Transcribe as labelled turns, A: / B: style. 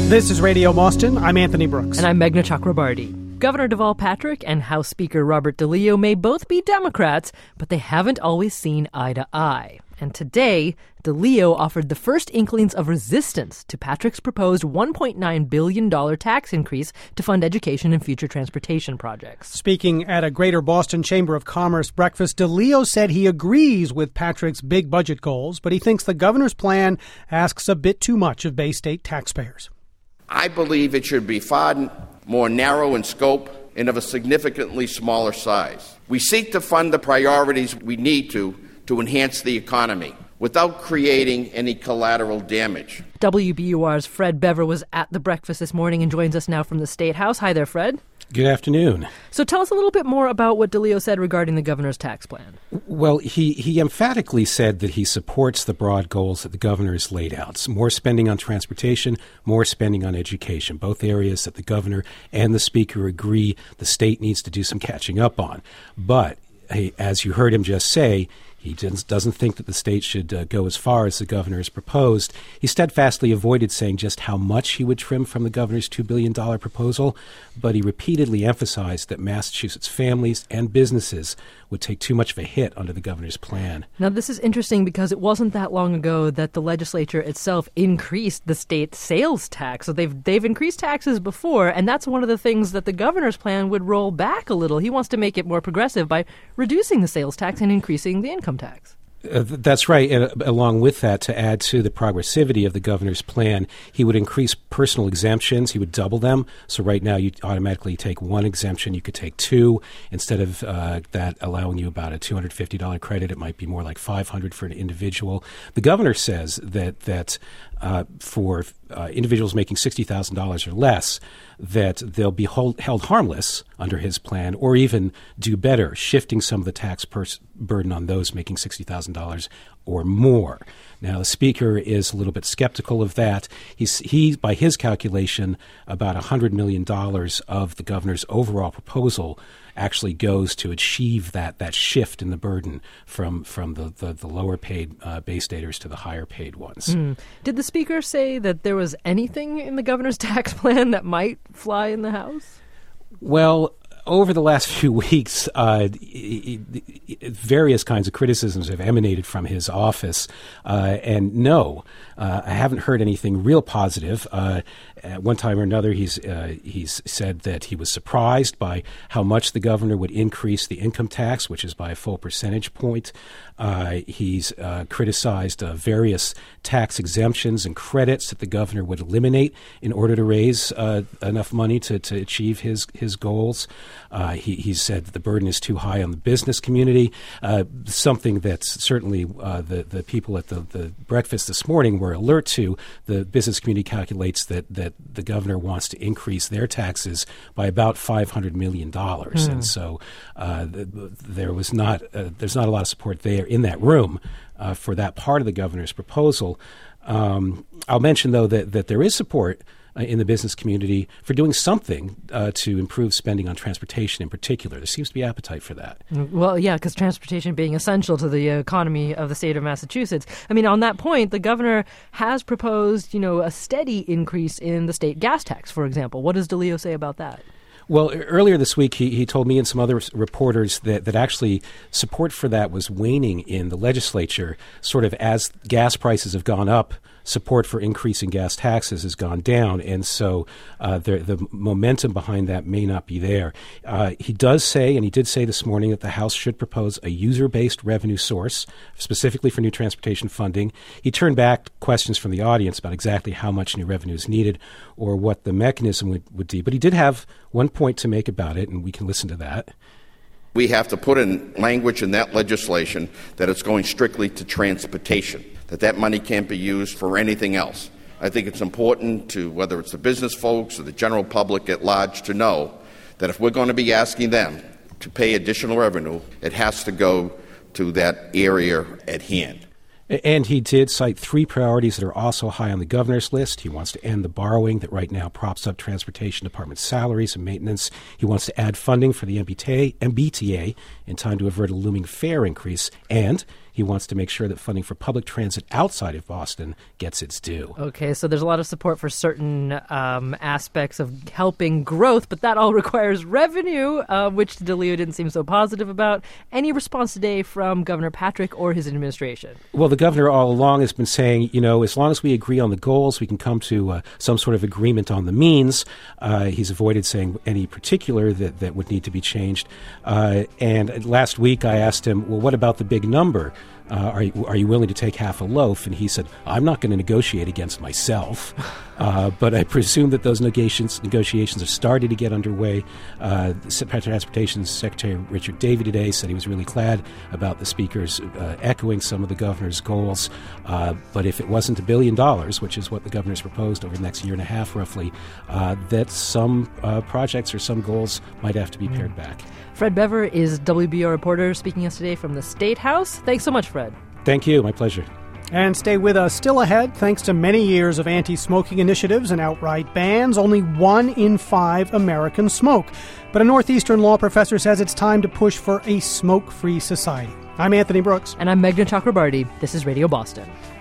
A: This is Radio Boston. I'm Anthony Brooks.
B: And I'm Meghna Chakrabarti. Governor Deval Patrick and House Speaker Robert DeLeo may both be Democrats, but they haven't always seen eye to eye. And today, DeLeo offered the first inklings of resistance to Patrick's proposed $1.9 billion tax increase to fund education and future transportation projects.
A: Speaking at a Greater Boston Chamber of Commerce breakfast, DeLeo said he agrees with Patrick's big budget goals, but he thinks the governor's plan asks a bit too much of Bay State taxpayers.
C: I believe it should be far more narrow in scope and of a significantly smaller size. We seek to fund the priorities we need to enhance the economy without creating any collateral damage.
B: WBUR's Fred Bever was at the breakfast this morning and joins us now from the State House. Hi there, Fred.
D: Good afternoon.
B: So tell us a little bit more about what DeLeo said regarding the governor's tax plan.
D: Well, he emphatically said that he supports the broad goals that the governor has laid out. More spending on transportation, more spending on education, both areas that the governor and the speaker agree the state needs to do some catching up on. But as you heard him just say, he doesn't think that the state should go as far as the governor has proposed. He steadfastly avoided saying just how much he would trim from the governor's $2 billion proposal, but he repeatedly emphasized that Massachusetts families and businesses would take too much of a hit under the governor's plan.
B: Now, this is interesting because it wasn't that long ago that the legislature itself increased the state sales tax. So they've increased taxes before, and that's one of the things that the governor's plan would roll back a little. He wants to make it more progressive by reducing the sales tax and increasing the income tax.
D: That's right. And along with that, to add to the progressivity of the governor's plan, he would increase personal exemptions. He would double them. So right now you automatically take one exemption. You could take two. Instead of that allowing you about a $250 credit, it might be more like $500 for an individual. The governor says that for individuals making $60,000 or less, that they'll be held harmless under his plan, or even do better, shifting some of the tax burden on those making $60,000 or more. Now, the speaker is a little bit skeptical of that. He, by his calculation, about $100 million of the governor's overall proposal actually goes to achieve that shift in the burden from the lower paid Bay Staters to the higher paid ones.
B: Did the speaker say that there was anything in the governor's tax plan that might fly in the House?
D: Well, over the last few weeks, various kinds of criticisms have emanated from his office. And no, I haven't heard anything real positive. At one time or another, he's said that he was surprised by how much the governor would increase the income tax, which is by a full percentage point. He's criticized various tax exemptions and credits that the governor would eliminate in order to raise enough money to achieve his goals. He said that the burden is too high on the business community, something that's certainly the people at the breakfast this morning were alert to. The business community calculates that the governor wants to increase their taxes by about $500 million. And so there's not a lot of support there in that room for that part of the governor's proposal. I'll mention, though, that there is support in the business community for doing something to improve spending on transportation in particular. There seems to be appetite for that.
B: Well, yeah, because transportation being essential to the economy of the state of Massachusetts. I mean, on that point, the governor has proposed, a steady increase in the state gas tax, for example. What does DeLeo say about that?
D: Well, earlier this week, he told me and some other reporters that actually support for that was waning in the legislature, sort of as gas prices have gone up. Support for increasing gas taxes has gone down, and so the momentum behind that may not be there. He does say, and he did say this morning, that the House should propose a user-based revenue source, specifically for new transportation funding. He turned back questions from the audience about exactly how much new revenue is needed or what the mechanism would be. But he did have one point to make about it, and we can listen to that.
C: We have to put in language in that legislation that it's going strictly to transportation, that money can't be used for anything else. I think it's important to, whether it's the business folks or the general public at large, to know that if we're going to be asking them to pay additional revenue, it has to go to that area at hand.
D: And he did cite three priorities that are also high on the governor's list. He wants to end the borrowing that right now props up transportation department salaries and maintenance. He wants to add funding for the MBTA in time to avert a looming fare increase. And he wants to make sure that funding for public transit outside of Boston gets its due.
B: Okay, so there's a lot of support for certain aspects of helping growth, but that all requires revenue, which DeLeo didn't seem so positive about. Any response today from Governor Patrick or his administration?
D: Well, the governor all along has been saying, as long as we agree on the goals, we can come to some sort of agreement on the means. He's avoided saying any particular that would need to be changed. And last week I asked him, well, what about the big number? Are you willing to take half a loaf? And he said, I'm not going to negotiate against myself. But I presume that those negotiations have started to get underway. Transportation Secretary Richard Davey today said he was really glad about the speakers echoing some of the governor's goals. But if it wasn't $1 billion, which is what the governor's proposed over the next year and a half roughly, that some projects or some goals might have to be pared back.
B: Fred Bever is WBO reporter speaking yesterday from the State House. Thanks so much, Fred.
D: Thank you. My pleasure.
A: And stay with us. Still ahead, thanks to many years of anti-smoking initiatives and outright bans, only 1 in 5 Americans smoke. But a Northeastern law professor says it's time to push for a smoke-free society. I'm Anthony Brooks.
B: And I'm Meghna Chakrabarty. This is Radio Boston.